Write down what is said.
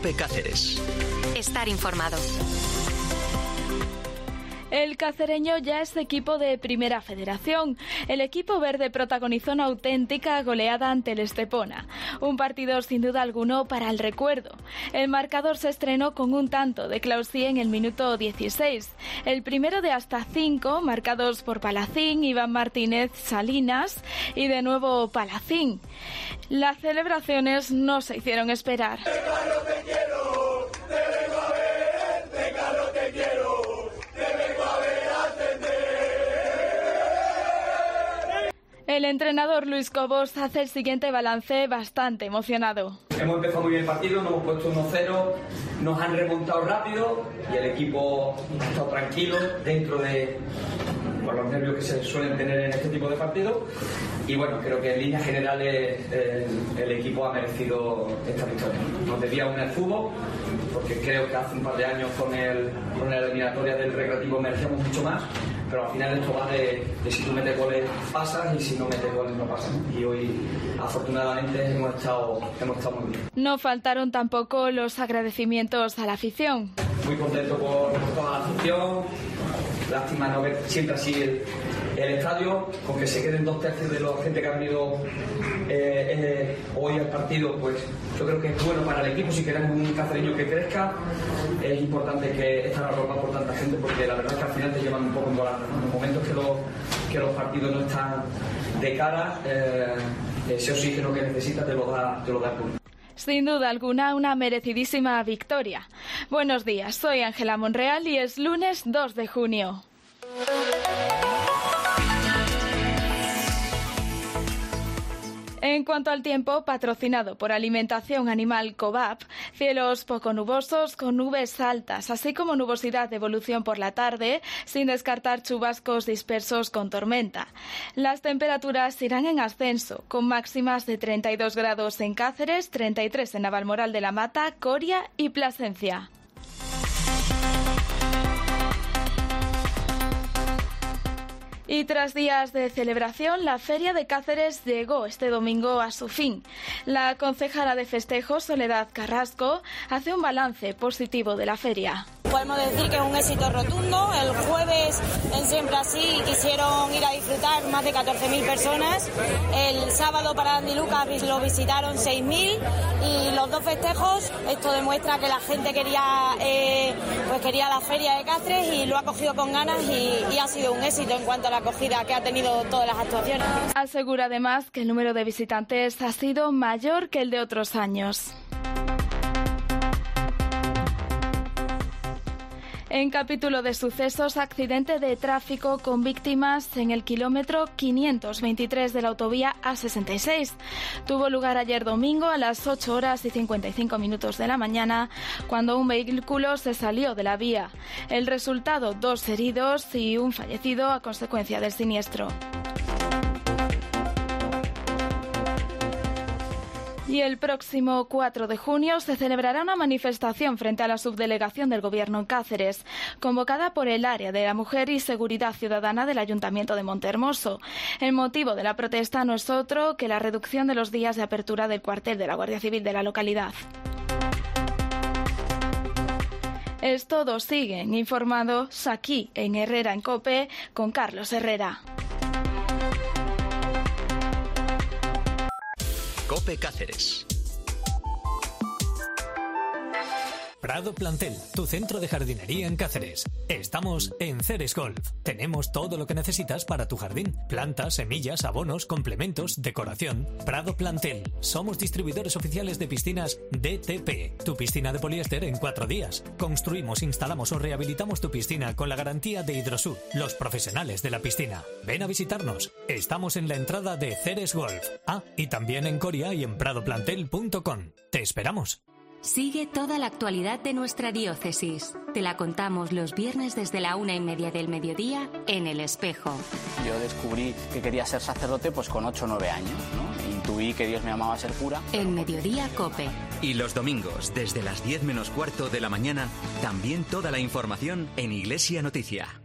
COPE Cáceres. Estar informado. El cacereño ya es equipo de Primera Federación. El equipo verde protagonizó una auténtica goleada ante el Estepona. Un partido sin duda alguno para el recuerdo. El marcador se estrenó con un tanto de Clausí en el minuto 16. El primero de hasta 5, marcados por Palacín, Iván Martínez, Salinas y de nuevo Palacín. Las celebraciones no se hicieron esperar. El entrenador Luis Cobos hace el siguiente balance bastante emocionado. Hemos empezado muy bien el partido, nos hemos puesto 1-0, nos han remontado rápido y el equipo ha estado tranquilo dentro de los nervios que se suelen tener en este tipo de partidos. Y bueno, creo que en líneas generales el equipo ha merecido esta victoria. Nos debía unir el fútbol, porque creo que hace un par de años con la eliminatoria del Recreativo merecíamos mucho más. Pero al final esto va de si tú metes goles pasas y si no metes goles no pasas. Y hoy afortunadamente hemos estado muy bien. No faltaron tampoco los agradecimientos a la afición. Muy contento por toda la afición. Lástima no ver siempre así el estadio, con que se queden 2/3 de la gente que ha venido hoy al partido, pues yo creo que es bueno para el equipo. Si queremos un cacereño que crezca, es importante que estar arropado por tanta gente, porque la verdad es que al final te llevan un poco en volando, ¿no? En los momentos que los partidos no están de cara, ese oxígeno que necesitas te lo da el público. Sin duda alguna, una merecidísima victoria. Buenos días, soy Ángela Monreal y es lunes 2 de junio. En cuanto al tiempo, patrocinado por Alimentación Animal Cobap, cielos poco nubosos con nubes altas, así como nubosidad de evolución por la tarde, sin descartar chubascos dispersos con tormenta. Las temperaturas irán en ascenso, con máximas de 32 grados en Cáceres, 33 en Navalmoral de la Mata, Coria y Plasencia. Y tras días de celebración, la Feria de Cáceres llegó este domingo a su fin. La concejala de festejos, Soledad Carrasco, hace un balance positivo de la feria. Podemos decir que es un éxito rotundo. El jueves en Siempre Así quisieron ir a disfrutar más de 14.000 personas. El sábado para Andy Lucas lo visitaron 6.000 y los dos festejos, esto demuestra que la gente quería la feria de Cáceres y lo ha cogido con ganas y ha sido un éxito en cuanto a la acogida que ha tenido todas las actuaciones. Asegura además que el número de visitantes ha sido mayor que el de otros años. En capítulo de sucesos, accidente de tráfico con víctimas en el kilómetro 523 de la autovía A66. Tuvo lugar ayer domingo a las 8 horas y 55 minutos de la mañana, cuando un vehículo se salió de la vía. El resultado, 2 heridos y un fallecido a consecuencia del siniestro. Y el próximo 4 de junio se celebrará una manifestación frente a la subdelegación del Gobierno en Cáceres, convocada por el Área de la Mujer y Seguridad Ciudadana del Ayuntamiento de Montehermoso. El motivo de la protesta no es otro que la reducción de los días de apertura del cuartel de la Guardia Civil de la localidad. Es todo, siguen informados aquí en Herrera en COPE con Carlos Herrera. COPE Cáceres. Prado Plantel, tu centro de jardinería en Cáceres. Estamos en Ceres Golf. Tenemos todo lo que necesitas para tu jardín. Plantas, semillas, abonos, complementos, decoración. Prado Plantel. Somos distribuidores oficiales de piscinas DTP. Tu piscina de poliéster en 4 días. Construimos, instalamos o rehabilitamos tu piscina con la garantía de Hidrosur, los profesionales de la piscina. Ven a visitarnos. Estamos en la entrada de Ceres Golf. Y también en Coria y en pradoplantel.com. Te esperamos. Sigue toda la actualidad de nuestra diócesis. Te la contamos los viernes desde la 1:30 del mediodía en El Espejo. Yo descubrí que quería ser sacerdote pues con 8 o 9 años, ¿no? Intuí que Dios me llamaba a ser cura. En Mediodía COPE. Y los domingos, desde las 10 menos cuarto de la mañana, también toda la información en Iglesia Noticia.